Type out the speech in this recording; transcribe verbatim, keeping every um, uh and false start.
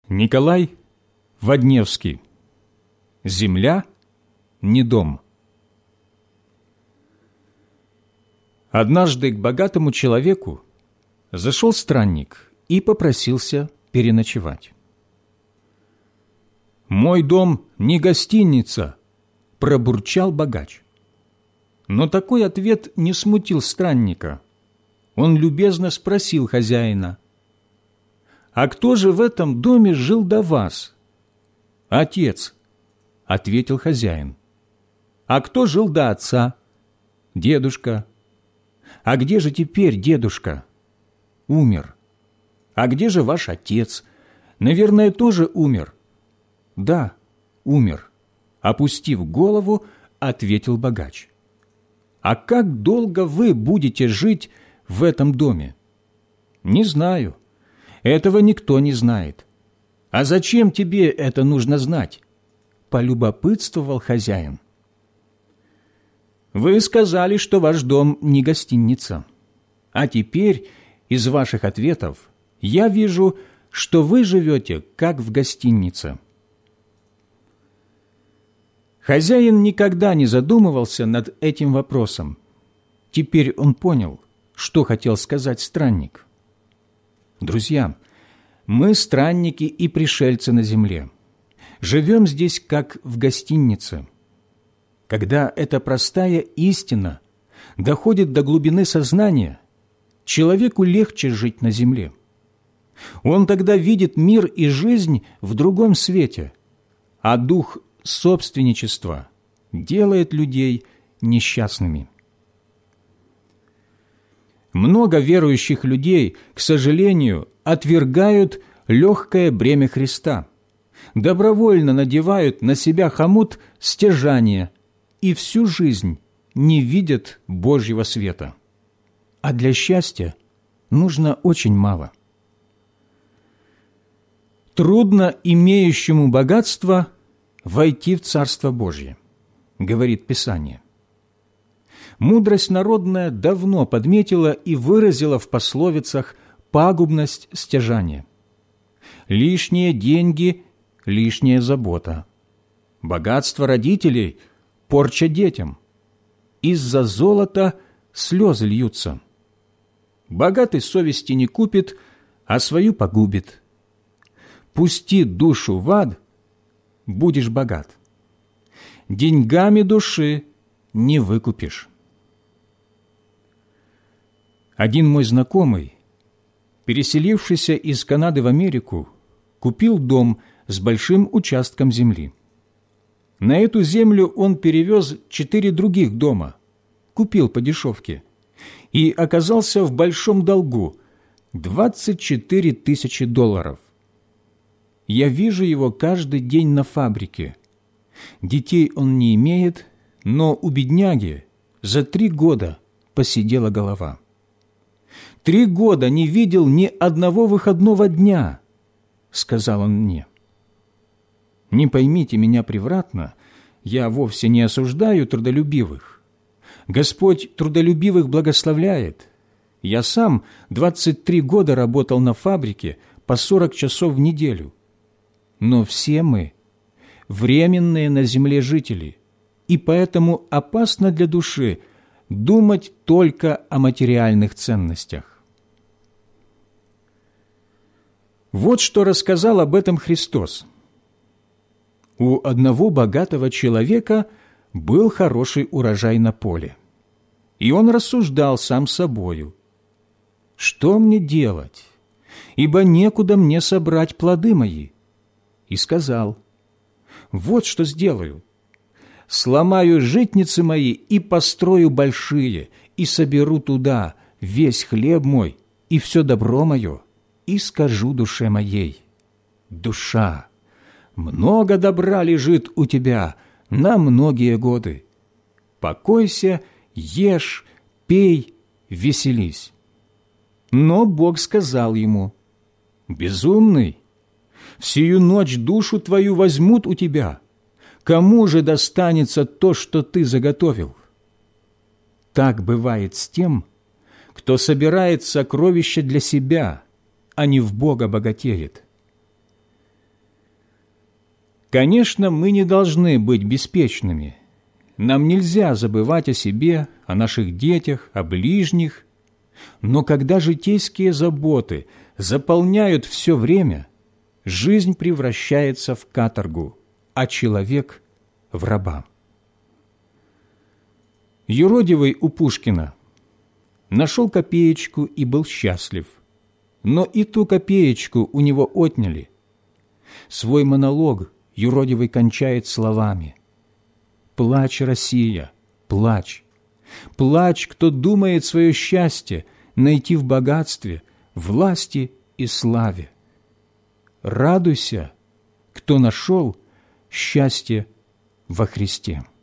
Николай Водневский. Земля не дом. Однажды к богатому человеку зашел странник и попросился переночевать. «Мой дом не гостиница», – пробурчал богач. Но такой ответ не смутил странника. Он любезно спросил хозяина: «А кто же в этом доме жил до вас?» «Отец», — ответил хозяин. «А кто жил до отца?» «Дедушка». «А где же теперь дедушка?» «Умер». «А где же ваш отец? Наверное, тоже умер?» «Да, умер», — опустив голову, ответил богач. «А как долго вы будете жить в этом доме?» «Не знаю. Этого никто не знает». «А зачем тебе это нужно знать?» — полюбопытствовал хозяин. «Вы сказали, что ваш дом не гостиница. А теперь из ваших ответов я вижу, что вы живете как в гостинице». Хозяин никогда не задумывался над этим вопросом. Теперь он понял, что хотел сказать странник. Друзья, мы странники и пришельцы на земле. Живем здесь как в гостинице. Когда эта простая истина доходит до глубины сознания, человеку легче жить на земле. Он тогда видит мир и жизнь в другом свете, а дух собственничества делает людей несчастными. Много верующих людей, к сожалению, отвергают легкое бремя Христа, добровольно надевают на себя хомут стяжания и всю жизнь не видят Божьего света. А для счастья нужно очень мало. «Трудно имеющему богатство войти в Царство Божье», говорит Писание. Мудрость народная давно подметила и выразила в пословицах пагубность стяжания. Лишние деньги – лишняя забота. Богатство родителей – порча детям. Из-за золота слезы льются. Богатый совести не купит, а свою погубит. Пусти душу в ад – будешь богат. Деньгами души не выкупишь. Один мой знакомый, переселившийся из Канады в Америку, купил дом с большим участком земли. На эту землю он перевез четыре других дома, купил по дешевке, и оказался в большом долгу – двадцать четыре тысячи долларов. Я вижу его каждый день на фабрике. Детей он не имеет, но у бедняги за три года поседела голова. «Три года не видел ни одного выходного дня», — сказал он мне. Не поймите меня превратно, я вовсе не осуждаю трудолюбивых. Господь трудолюбивых благословляет. Я сам двадцать три года работал на фабрике по сорок часов в неделю. Но все мы временные на земле жители, и поэтому опасно для души думать только о материальных ценностях. Вот что рассказал об этом Христос. У одного богатого человека был хороший урожай на поле, и он рассуждал сам собою: «Что мне делать? Ибо некуда мне собрать плоды мои». И сказал: «Вот что сделаю. Сломаю житницы мои и построю большие, и соберу туда весь хлеб мой и все добро мое, и скажу душе моей: душа, много добра лежит у тебя на многие годы. Покойся, ешь, пей, веселись». Но Бог сказал ему: «Безумный, в сию ночь душу твою возьмут у тебя. Кому же достанется то, что ты заготовил?» Так бывает с тем, кто собирает сокровища для себя, а не в Бога богатеет. Конечно, мы не должны быть беспечными. Нам нельзя забывать о себе, о наших детях, о ближних. Но когда житейские заботы заполняют все время, жизнь превращается в каторгу, а человек – в раба. Юродивый у Пушкина нашел копеечку и был счастлив, но и ту копеечку у него отняли. Свой монолог юродивый кончает словами: «Плачь, Россия, плачь! Плачь, кто думает свое счастье найти в богатстве, власти и славе! Радуйся, кто нашел счастье во Христе».